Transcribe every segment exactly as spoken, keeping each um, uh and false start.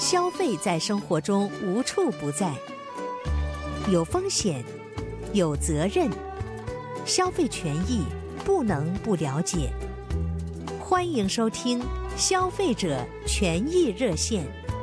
消费在生活中无处不在，有风险，有责任，消费权益不能不了解。欢迎收听消费者权益热线。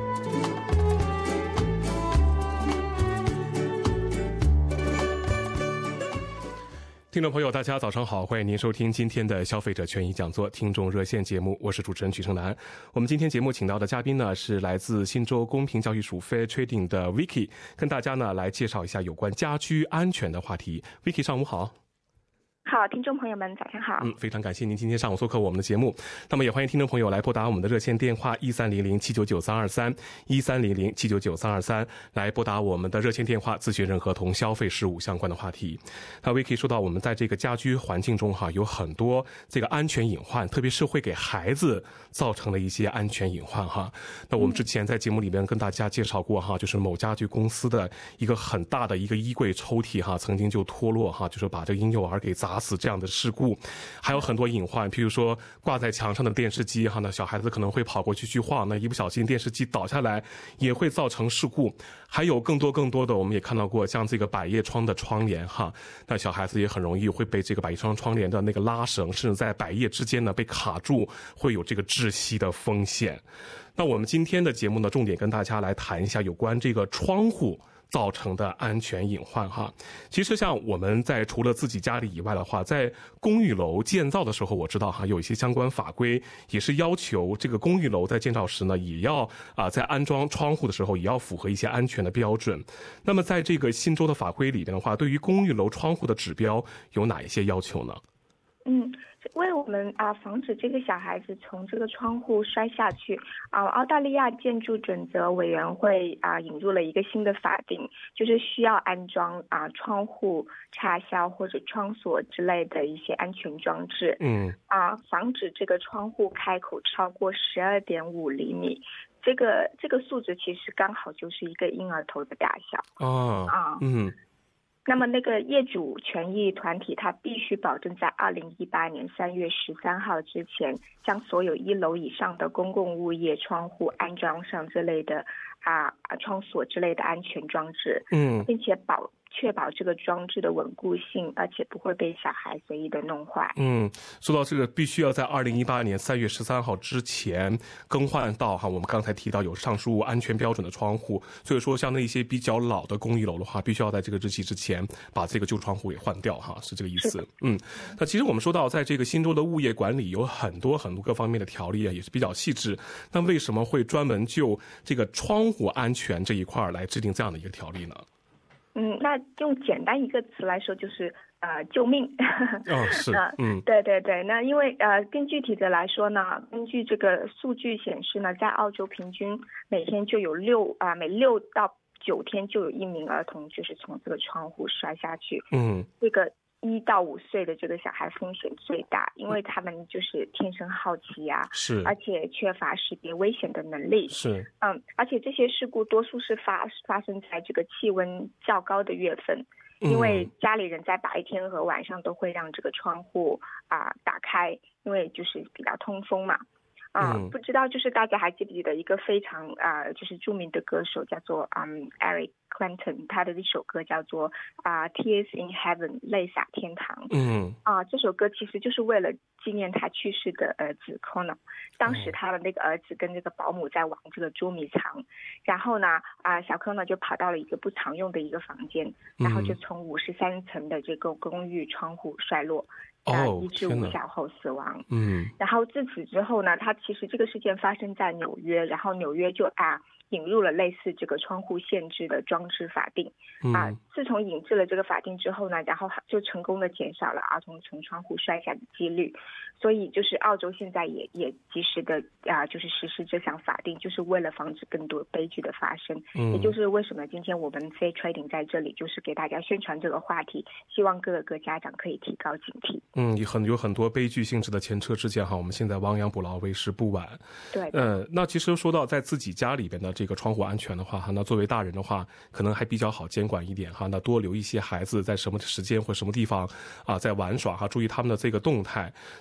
听众朋友大家早上好，欢迎您收听今天的消费者权益讲座听众热线节目，我是主持人曲胜男。我们今天节目请到的嘉宾呢是来自新州公平交易署 Fair Trading 的 Vicky， 跟大家呢来介绍一下有关家居安全的话题。 Vicky 上午好。 好，听众朋友们早上好。 嗯，非常感谢您今天上午做客我们的节目。那么也欢迎听众朋友来拨打我们的热线电话一三零零七九九三二三一三零零七九九三二三，来拨打我们的热线电话咨询任何同消费事务相关的话题。那 Vicky 说到我们在这个家居环境中哈，有很多这个安全隐患，特别是会给孩子造成的一些安全隐患哈。那我们之前在节目里面跟大家介绍过哈，就是某家具公司的一个很大的一个衣柜抽屉哈，曾经就脱落哈，就是把这个婴幼儿给砸死这样的事故。还有很多隐患，譬如说挂在墙上的电视机哈，那小孩子可能会跑过去去晃，那一不小心电视机倒下来也会造成事故。还有更多更多的我们也看到过像这个百叶窗的窗帘哈，那小孩子也很容易会被这个百叶窗窗帘的那个拉绳甚至在百叶之间呢被卡住，会有这个窒息的风险。那我们今天的节目呢重点跟大家来谈一下有关这个窗户造成的安全隐患哈。其实像我们在除了自己家里以外的话，在公寓楼建造的时候，我知道哈有一些相关法规也是要求这个公寓楼在建造时呢也要啊、呃、在安装窗户的时候也要符合一些安全的标准。那么在这个新州的法规里面的话，对于公寓楼窗户的指标有哪一些要求呢？ 嗯，为我们啊防止这个小孩子从这个窗户摔下去啊，澳大利亚建筑准则委员会啊引入了一个新的法定，就是需要安装啊窗户插销或者窗锁之类的一些安全装置。嗯啊，防止这个窗户开口超过十二点五厘米。这个这个数值其实刚好就是一个婴儿头的大小。哦啊嗯。那么那个业主权益团体他必须保证在二零一八年三月十三号之前将所有一楼以上的公共物业窗户安装上这类的啊窗锁之类的安全装置，嗯，并且保确保这个装置的稳固性，而且不会被小孩随意的弄坏。嗯， 说到这个必须要在二零一八年三月十三号之前更换到哈，我们刚才提到有上述安全标准的窗户，所以说像那些比较老的公寓楼的话，必须要在这个日期之前把这个旧窗户给换掉哈，是这个意思。嗯，那其实我们说到在这个新州的物业管理有很多很多各方面的条例啊，也是比较细致，那为什么会专门就这个窗户安全这一块来制定这样的一个条例呢？ 嗯，那用简单一个词来说就是呃救命。 哦，是，嗯， 对对对。那因为呃更具体的来说呢，根据这个数据显示呢，在澳洲平均每天就有六啊、呃、每六到九天就有一名儿童就是从这个窗户摔下去。嗯，这个一到五岁的这个小孩风险最大，因为他们就是天生好奇啊，是，而且缺乏识别危险的能力，是，嗯，而且这些事故多数是发发生在这个气温较高的月份，因为家里人在白天和晚上都会让这个窗户啊、呃、打开，因为就是比较通风嘛。啊、嗯，不知道就是大家还记不记得一个非常啊、呃，就是著名的歌手叫做嗯 Eric Clapton， 他的一首歌叫做啊、呃、Tears in Heaven， 泪洒天堂。嗯，啊、呃，这首歌其实就是为了纪念他去世的儿子 Connor。当时他的那个儿子跟这个保姆在玩这个捉迷藏，然后呢，啊、呃，小 Connor 就跑到了一个不常用的一个房间，然后就从五十三层的这个公寓窗户摔落。哦，医治无效后死亡。嗯，然后自此之后呢，他其实这个事件发生在纽约，然后纽约就啊引入了类似这个窗户限制的装置法定。啊，自从引制了这个法定之后呢，然后就成功的减少了儿童从窗户摔下的几率。所以就是澳洲现在也也及时的啊，就是实施这项法定，就是为了防止更多悲剧的发生。嗯，也就是为什么今天我们 Fair Trading 在这里，就是给大家宣传这个话题，希望各个家长可以提高警惕。 嗯，有很有很多悲剧性质的前车之鉴哈，我们现在亡羊补牢为时不晚。对，呃，那其实说到在自己家里边的这个窗户安全的话哈，那作为大人的话，可能还比较好监管一点哈，那多留一些孩子在什么时间或什么地方啊在玩耍哈，注意他们的这个动态。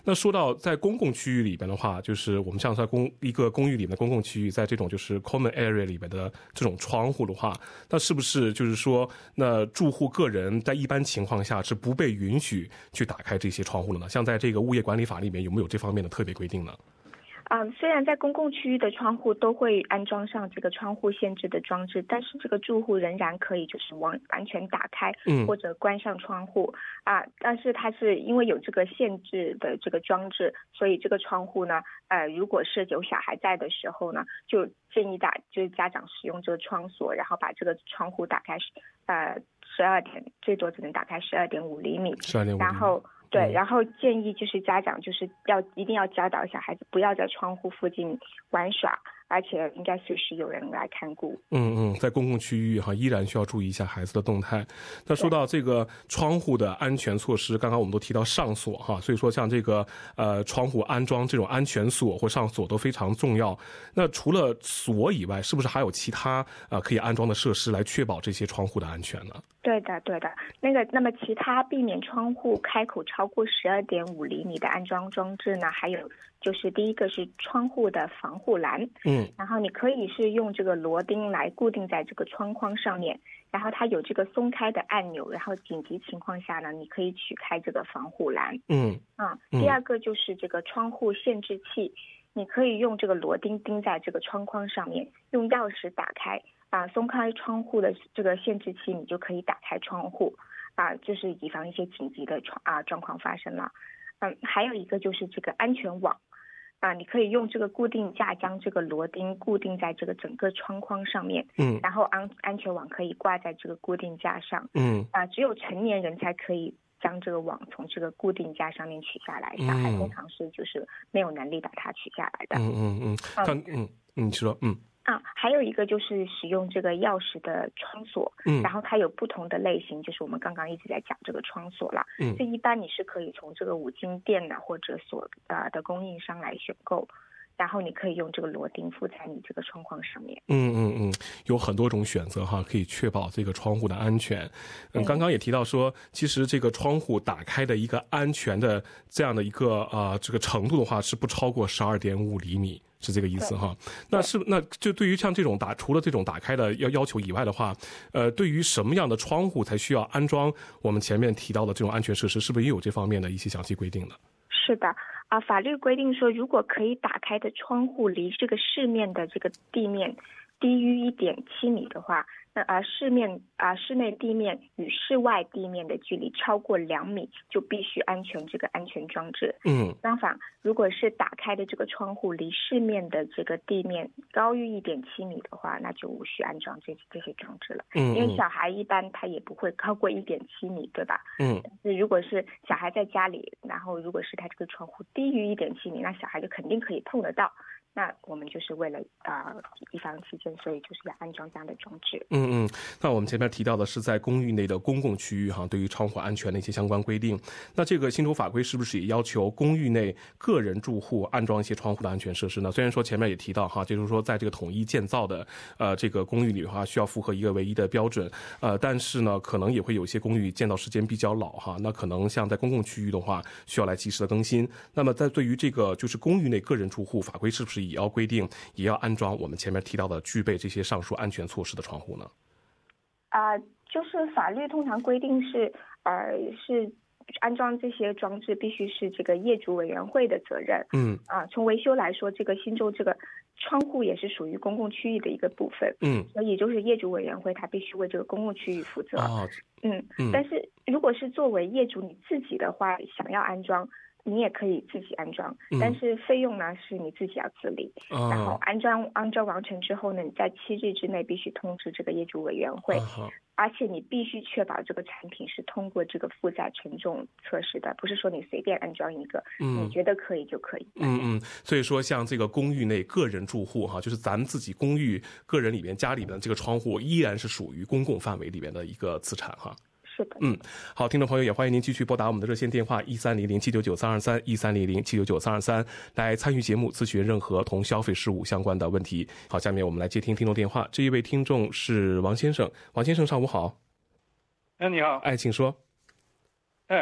那说到在公共区域里边的话，就是我们像在公一个公寓里面的公共区域，在这种就是 common area 里边的这种窗户的话，那是不是就是说，那住户个人在一般情况下是不被允许去打开这些窗户的呢？像在这个物业管理法里面有没有这方面的特别规定呢？ 嗯，虽然在公共区域的窗户都会安装上这个窗户限制的装置，但是这个住户仍然可以就是完完全打开或者关上窗户、嗯、啊。但是它是因为有这个限制的这个装置，所以这个窗户呢，呃，如果是有小孩在的时候呢，就建议大就是家长使用这个窗锁，然后把这个窗户打开，呃，十二点最多只能打开十二点五厘米， 十二点五厘米， 然后。对，然后建议就是家长就是要一定要教导小孩子不要在窗户附近玩耍，而且应该随时有人来看顾。 嗯嗯，在公共区域哈，依然需要注意一下孩子的动态。那说到这个窗户的安全措施，刚刚我们都提到上锁哈，所以说像这个呃窗户安装这种安全锁或上锁都非常重要。那除了锁以外，是不是还有其他呃可以安装的设施来确保这些窗户的安全呢？ 对的，对的。那个，那么其他避免窗户开口超过十二点五厘米的安装装置呢？还有就是第一个是窗户的防护栏，嗯，然后你可以是用这个螺钉来固定在这个窗框上面，然后它有这个松开的按钮，然后紧急情况下呢，你可以取开这个防护栏，嗯啊。第二个就是这个窗户限制器，你可以用这个螺钉钉在这个窗框上面，用钥匙打开。啊，松开窗户的这个限制器，你就可以打开窗户，啊，就是以防一些紧急的状啊状况发生了。嗯，还有一个就是这个安全网，啊，你可以用这个固定架将这个螺钉固定在这个整个窗框上面，嗯，然后安安全网可以挂在这个固定架上，嗯，啊，只有成年人才可以将这个网从这个固定架上面取下来，小孩通常是就是没有能力把它取下来的。 嗯嗯嗯，嗯嗯嗯，你说嗯。 啊，还有一个就是使用这个钥匙的窗锁，嗯，然后它有不同的类型，就是我们刚刚一直在讲这个窗锁啦，嗯，这一般你是可以从这个五金店呐或者锁呃的供应商来选购，然后你可以用这个螺钉附在你这个窗框上面。 嗯嗯嗯，有很多种选择哈，可以确保这个窗户的安全。嗯，刚刚也提到说，其实这个窗户打开的一个安全的这样的一个呃这个程度的话，是不超过十二点五厘米。是这个意思哈，那是那就对于像这种打除了这种打开的要要求以外的话，呃，对于什么样的窗户才需要安装我们前面提到的这种安全设施，是不是也有这方面的一些详细规定呢？ 是的，啊，法律规定说，如果可以打开的窗户离这个市面的这个地面低于一点七米的话，那啊市面啊室内地面与室外地面的距离超过两米，就必须安全这个安全装置。嗯，相反，如果是打开的这个窗户离市面的这个地面高于一点七米的话，那就无需安装这这些装置了。嗯，因为小孩一般他也不会高过一点七米，对吧？嗯，但是如果是小孩在家里，然后如果是他这个窗户低于一点七米，那小孩就肯定可以碰得到。那我们就是为了呃以防其间，所以就是要安装这样的装置。 嗯嗯，那我们前面提到的是在公寓内的公共区域哈，对于窗户安全的一些相关规定。那这个新州法规是不是也要求公寓内个人住户安装一些窗户的安全设施呢？虽然说前面也提到哈，就是说在这个统一建造的呃这个公寓里的话，需要符合一个唯一的标准，呃，但是呢，可能也会有些公寓建造时间比较老哈，那可能像在公共区域的话，需要来及时的更新。那么在对于这个就是公寓内个人住户，法规是不是也要规定也要安装我们前面提到的具备这些上述安全措施的窗户呢？ 啊、呃，就是法律通常规定是呃是安装这些装置必须是这个业主委员会的责任。嗯啊、呃，从维修来说，这个新州这个窗户也是属于公共区域的一个部分。嗯，所以就是业主委员会他必须为这个公共区域负责。哦，嗯嗯，但是如果是作为业主你自己的话，想要安装，你也可以自己安装，但是费用呢是你自己要自理。嗯、然后安装安装完成之后呢，你在七日之内必须通知这个业主委员会，嗯、而且你必须确保这个产品是通过这个负载承重测试的，不是说你随便安装一个，嗯、你觉得可以就可以。 嗯嗯，所以说像这个公寓内个人住户哈，就是咱们自己公寓个人里边家里边的这个窗户依然是属于公共范围里边的一个资产哈。 是的， 嗯，好，听众朋友也欢迎您继续拨打我们的热线电话一三零零七九九三二三一三零零七九九三二三来参与节目，咨询任何同消费事务相关的问题。好，下面我们来接听听众电话，这一位听众是王先生，王先生上午好。 哎，你好， 哎，请说。 哎，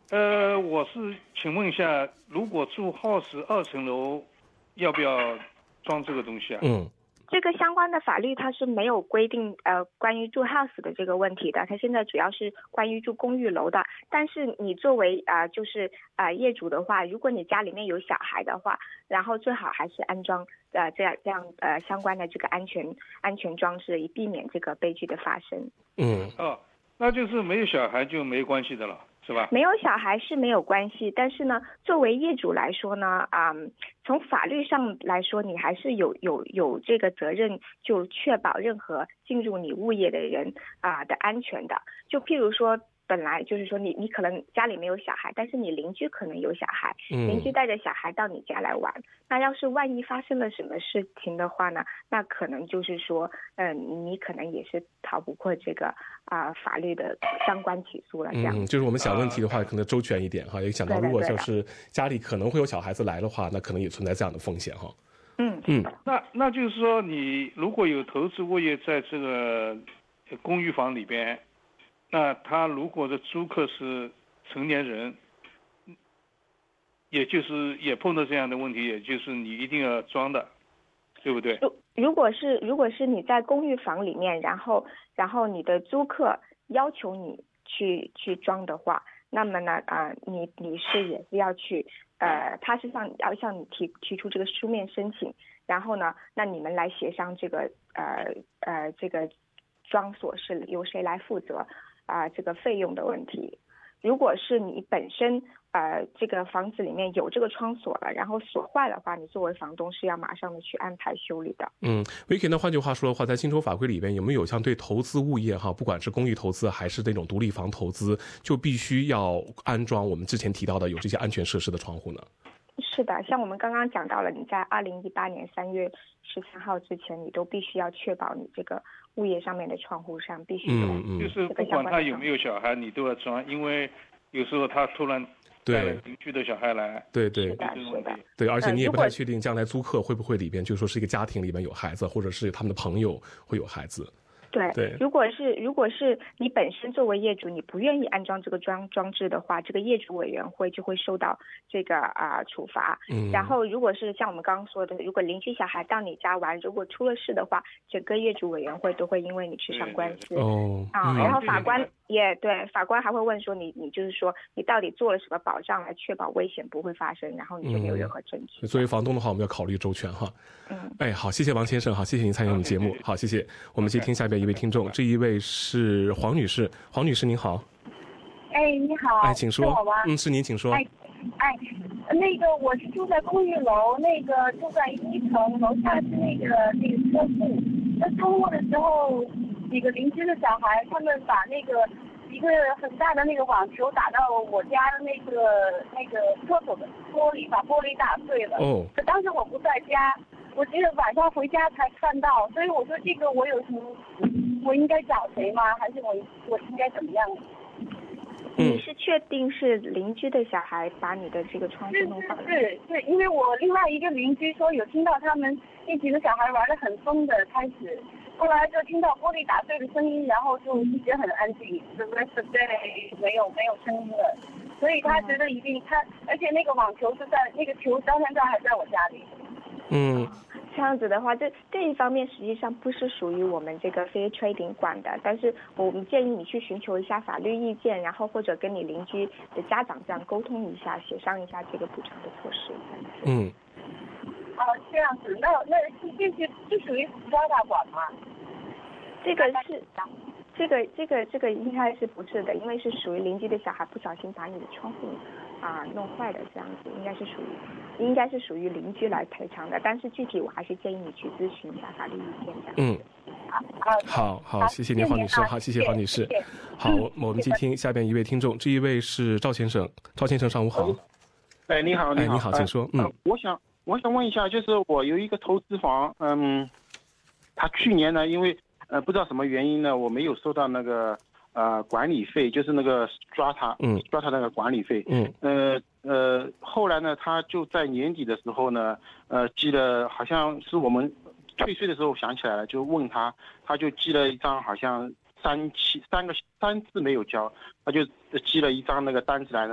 呃，我是请问一下，如果住 house 二层楼，要不要装这个东西啊？ 嗯。 这个相关的法律它是没有规定呃关于住 house 的这个问题的，它现在主要是关于住公寓楼的。但是你作为啊、呃、就是啊、呃、业主的话，如果你家里面有小孩的话，然后最好还是安装呃这样这样呃相关的这个安全安全装置，以避免这个悲剧的发生。 嗯， 哦，那就是没有小孩就没关系的了。是吧？ 没有小孩是没有关系，但是呢，作为业主来说呢，啊、嗯，从法律上来说，你还是有有有这个责任，就确保任何进入你物业的人啊、呃、的安全的。就譬如说，本来就是说你你可能家里没有小孩，但是你邻居可能有小孩，邻居带着小孩到你家来玩，嗯、那要是万一发生了什么事情的话呢，那可能就是说，嗯、呃，你可能也是逃不过这个啊、呃、法律的相关起诉了。这样， 嗯，就是我们想问题的话，可能周全一点哈，也想到如果就是家里可能会有小孩子来的话，那可能也存在这样的风险哈。 嗯嗯， 那那就是说，你如果有投资物业在这个公寓房里边。那他如果的租客是成年人，也就是也碰到这样的问题，也就是你一定要装的，对不对？ 如如果是如果是你在公寓房里面，然后然后你的租客要求你去去装的话，那么呢啊、呃，你你是也是要去呃，他是向要向你提提出这个书面申请，然后呢，那你们来协商这个呃呃这个装锁是由谁来负责。啊、呃，这个费用的问题，如果是你本身呃这个房子里面有这个窗锁了，然后锁坏的话，你作为房东是要马上的去安排修理的。 嗯 ，Vicky， 那换句话说的话，在薪酬法规里边有没有像对投资物业哈，不管是公寓投资还是那种独立房投资，就必须要安装我们之前提到的有这些安全设施的窗户呢？ 是的，像我们刚刚讲到了，你在二零一八年三月十三号之前，你都必须要确保你这个物业上面的窗户上必须有、 嗯嗯、 就是不管他有没有小孩，你都要装，因为有时候他突然带了邻居的小孩来， 对对是的，是的， 对，而且你也不太确定将来租客会不会里边，就是说是一个家庭里面有孩子，或者是他们的朋友会有孩子。 对， 对， 如果是如果是你本身作为业主，你不愿意安装这个装装置的话，这个业主委员会就会受到这个啊、呃、处罚。 嗯， 然后如果是像我们刚刚说的，如果邻居小孩到你家玩，如果出了事的话，整个业主委员会都会因为你去上官司。 哦， 啊、嗯，然后法官也对，法官还会问说你你就是说你到底做了什么保障来确保危险不会发生，然后你就没有任何证据。 嗯、作为房东的话，我们要考虑周全哈。 嗯， 哎，好，谢谢王先生，好，谢谢您参与我们节目，好，谢谢。我们接听下边一位听众，这一位是黄女士，黄女士您好。 哎，你好。 哎，请说。 是我吗？ 嗯，是您，请说。 哎，哎，那个我是住在公寓楼，那个住在一层，楼下是那个那个车库。那周末的时候，几个邻居的小孩，他们把那个一个很大的那个网球打到我家的那个那个厕所的玻璃，把玻璃打碎了。 哦。 可当时我不在家。我记得晚上回家才看到，所以我说这个我有什么，我应该找谁吗？还是我我应该怎么样？ 你是确定是邻居的小孩把你的这个窗户弄坏了？ 是是是，因为我另外一个邻居说有听到他们那几个小孩玩得很疯的开始，后来就听到玻璃打碎的声音，然后就一直很安静，对不对？没有没有声音了，所以他觉得一定他，而且那个网球是在那个球到现在还在我家里。 嗯， 这样子的话，这这一方面实际上不是属于我们这个 fair trading 管的，但是我们建议你去寻求一下法律意见，然后或者跟你邻居的家长这样沟通一下，协商一下这个补偿的措施。 嗯。 哦，这样子，那那这些是属于抓大管吗？ 这个是，这个这个这个应该是不是的，因为是属于邻居的小孩不小心把你的窗户啊弄坏的，这样子应该是属于应该是属于邻居来赔偿的，但是具体我还是建议你去咨询一下法律意见这样。 嗯， 好， 好，好，谢谢您，黄女士，好，谢谢黄女士。好，我们接听下边一位听众，这一位是赵先生，赵先生上午好。 哎，你好，你好， 哎，你好，请说。嗯， 我想我想问一下，就是我有一个投资房，嗯，他去年呢，因为呃不知道什么原因呢，我没有收到那个呃管理费，就是那个抓他， 嗯， 抓他那个管理费， 嗯， 呃呃，后来呢，他就在年底的时候呢，呃，寄了，好像是我们退税的时候想起来了，就问他，他就寄了一张好像三期三个三次没有交，他就寄了一张那个单子来呢，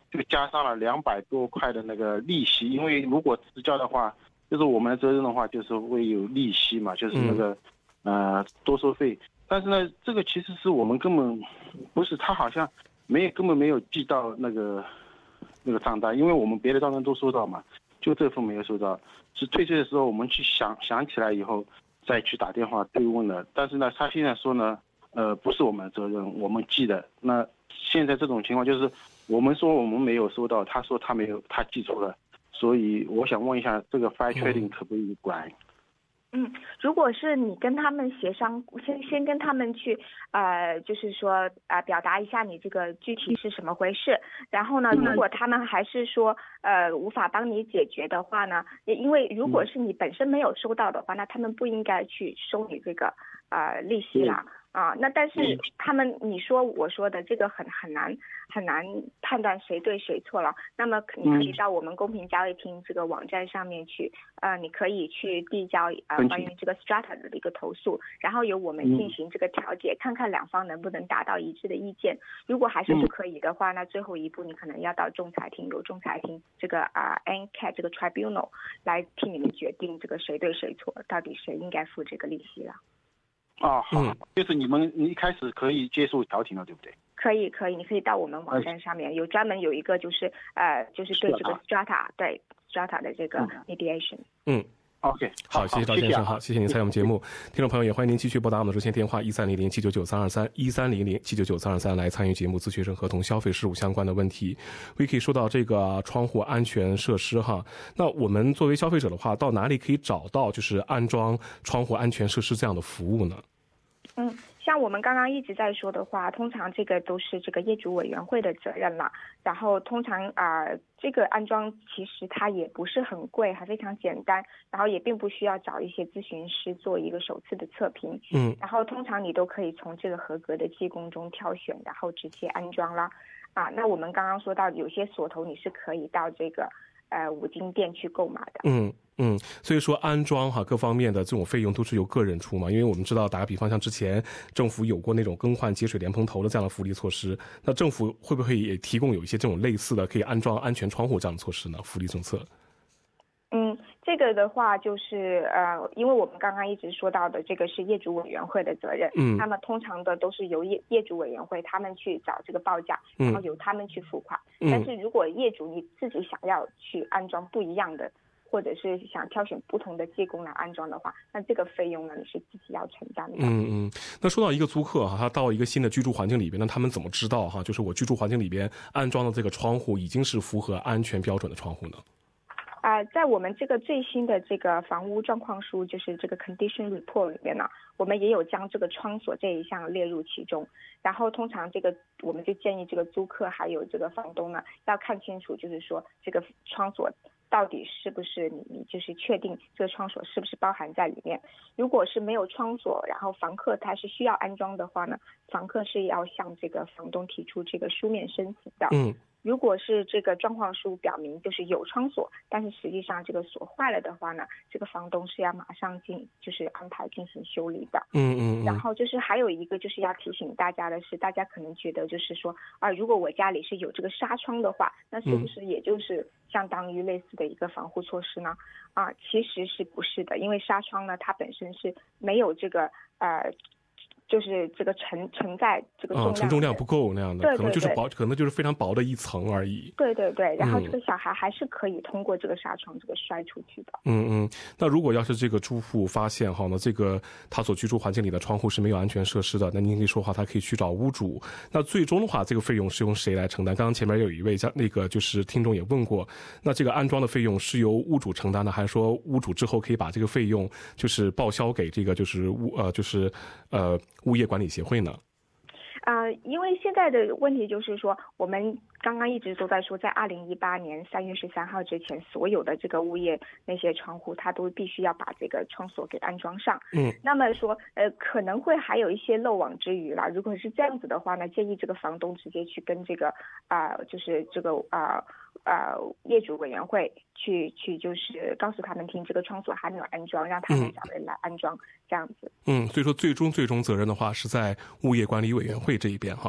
就加上了两百多块的那个利息，因为如果迟交的话，就是我们的责任的话，就是会有利息嘛，就是那个、嗯、呃多收费。但是呢，这个其实是我们根本不是，他好像没有根本没有寄到那个那个账单，因为我们别的账单都收到嘛，就这份没有收到。是退税的时候我们去想想起来以后再去打电话对问了，但是呢，他现在说呢，呃，不是我们的责任，我们寄的。那现在这种情况就是，我们说我们没有收到，他说他没有，他寄出了。所以我想问一下，这个 file trading 可不可以管？ 嗯，如果是你跟他们协商，先先跟他们去，呃，就是说啊、呃，表达一下你这个具体是什么回事。然后呢，如果他们还是说呃无法帮你解决的话呢，因为如果是你本身没有收到的话，那他们不应该去收你这个呃利息啦。啊，那但是他们你说我说的这个很很难很难判断谁对谁错了。那么你可以到我们公平交易厅这个网站上面去，呃，你可以去递交呃关于这个 strata 的一个投诉，然后由我们进行这个调解，看看两方能不能达到一致的意见。如果还是不可以的话，那最后一步你可能要到仲裁厅，由仲裁厅这个啊 N C A T 这个 tribunal 来替你们决定这个谁对谁错，到底谁应该付这个利息了。 哦，好，嗯、就是你们你一开始可以接受调停了，对不对？ 可以，可以，你可以到我们网站上面有专门有一个就是呃，就是对这个 strata 对 strata 的这个 mediation。 嗯。 OK， 好，谢谢赵先生，好，谢谢您参与我们节目。听众朋友也欢迎您继续拨打我们的热线电话一三零零七九九三二三一三零零七九九三二三来参与节目，咨询任何同消费事务相关的问题。Vicky 说到这个窗户安全设施哈，那我们作为消费者的话，到哪里可以找到就是安装窗户安全设施这样的服务呢？ 嗯，像我们刚刚一直在说的话，通常这个都是这个业主委员会的责任了。然后通常啊、呃，这个安装其实它也不是很贵，还非常简单，然后也并不需要找一些咨询师做一个首次的测评。嗯，然后通常你都可以从这个合格的技工中挑选，然后直接安装啦。啊，那我们刚刚说到有些锁头你是可以到这个呃五金店去购买的。 嗯。嗯，所以说安装哈各方面的这种费用都是由个人出嘛，因为我们知道打个比方，像之前政府有过那种更换节水莲蓬头的这样的福利措施，那政府会不会也提供有一些这种类似的可以安装安全窗户这样的措施呢？福利政策？ 嗯，这个的话就是呃，因为我们刚刚一直说到的这个是业主委员会的责任，嗯，那么通常的都是由业业主委员会他们去找这个报价，然后由他们去付款。嗯，但是如果业主你自己想要去安装不一样的，或者是想挑选不同的技工来安装的话，那这个费用呢你是自己要承担的。 嗯嗯，那说到一个租客哈，他到一个新的居住环境里边，那他们怎么知道哈，就是我居住环境里边安装的这个窗户已经是符合安全标准的窗户呢？ 啊、呃，在我们这个最新的这个房屋状况书，就是这个 condition report 里面呢，我们也有将这个窗锁这一项列入其中。然后通常这个我们就建议这个租客还有这个房东呢，要看清楚，就是说这个窗锁到底是不是你你就是确定这个窗锁是不是包含在里面。如果是没有窗锁，然后房客他是需要安装的话呢，房客是要向这个房东提出这个书面申请的。嗯。如果是这个状况书表明就是有窗锁，但是实际上这个锁坏了的话呢，这个房东是要马上进就是安排进行修理的。嗯嗯。然后就是还有一个就是要提醒大家的是，大家可能觉得就是说啊，如果我家里是有这个纱窗的话，那是不是也就是相当于类似的一个防护措施呢？啊，其实是不是的，因为纱窗呢它本身是没有这个呃。就是这个承承载这个重量、哦， 承重量不够那样的， 对对对， 可能就是薄，可能就是非常薄的一层而已。 对对对，然后这个小孩还是可以通过这个纱窗这个摔出去的。 嗯嗯，那如果要是这个住户发现哈呢，这个他所居住环境里的窗户是没有安全设施的，那您可以说话，他可以去找屋主。那最终的话，这个费用是由谁来承担？刚刚前面有一位像那个就是听众也问过，那这个安装的费用是由屋主承担的，还是说屋主之后可以把这个费用就是报销给这个就是屋呃就是呃。物业管理协会呢？ 啊、呃，因为现在的问题就是说，我们刚刚一直都在说，在二零一八年三月十三号之前，所有的这个物业那些窗户，它都必须要把这个窗锁给安装上。嗯，那么说，呃，可能会还有一些漏网之鱼啦。如果是这样子的话呢，建议这个房东直接去跟这个啊、呃，就是这个啊。呃呃，业主委员会去去就是告诉他们听这个窗锁还没有安装，让他们找人来安装、嗯、这样子。 嗯，所以说最终最终责任的话是在物业管理委员会这一边哈。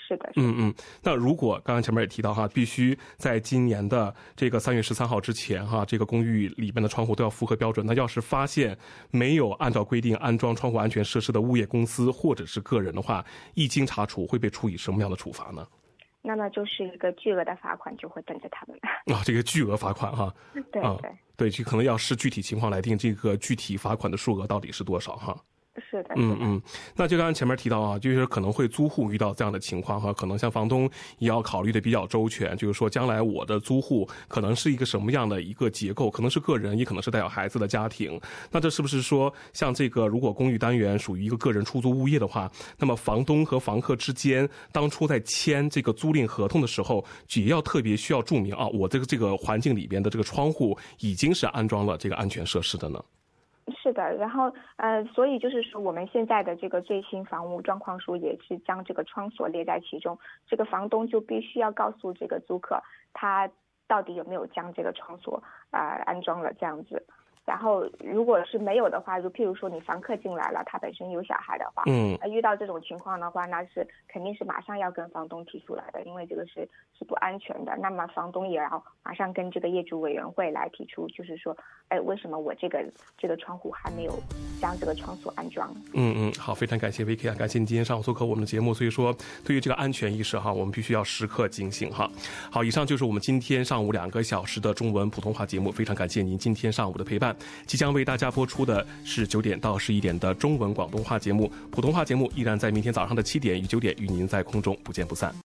是的， 嗯嗯。那如果刚刚前面也提到哈，必须在今年的这个三月十三号之前哈，这个公寓里边的窗户都要符合标准。那要是发现没有按照规定安装窗户安全设施的物业公司或者是个人的话，一经查处会被处以什么样的处罚呢？ 那么就是一个巨额的罚款就会等着他们啊，这个巨额罚款哈， 对啊、 对对，就可能要视具体情况来定这个具体罚款的数额到底是多少哈。 是的， 嗯嗯，那就刚刚前面提到啊，就是可能会租户遇到这样的情况哈，可能像房东也要考虑的比较周全，就是说将来我的租户可能是一个什么样的一个结构，可能是个人，也可能是带有孩子的家庭。那这是不是说，像这个如果公寓单元属于一个个人出租物业的话，那么房东和房客之间当初在签这个租赁合同的时候，也要特别需要注明啊，我这个这个环境里边的这个窗户已经是安装了这个安全设施的呢？ 是的，然后呃，所以就是说，我们现在的这个最新房屋状况书也是将这个窗锁列在其中。这个房东就必须要告诉这个租客，他到底有没有将这个窗锁啊、呃、安装了这样子。然后如果是没有的话，就譬如说你房客进来了，他本身有小孩的话， 嗯， 遇到这种情况的话，那是肯定是马上要跟房东提出来的，因为这个是是不安全的。那么房东也要马上跟这个业主委员会来提出，就是说，哎，为什么我这个这个窗户还没有将这个窗锁安装？ 嗯嗯，好，非常感谢 Vicky 啊，感谢你今天上午做客我们的节目。所以说，对于这个安全意识哈，我们必须要时刻警醒哈。好，以上就是我们今天上午两个小时的中文普通话节目，非常感谢您今天上午的陪伴。即将为大家播出的是九点到十一点的中文广东话节目，普通话节目依然在明天早上的七点与九点与您在空中不见不散。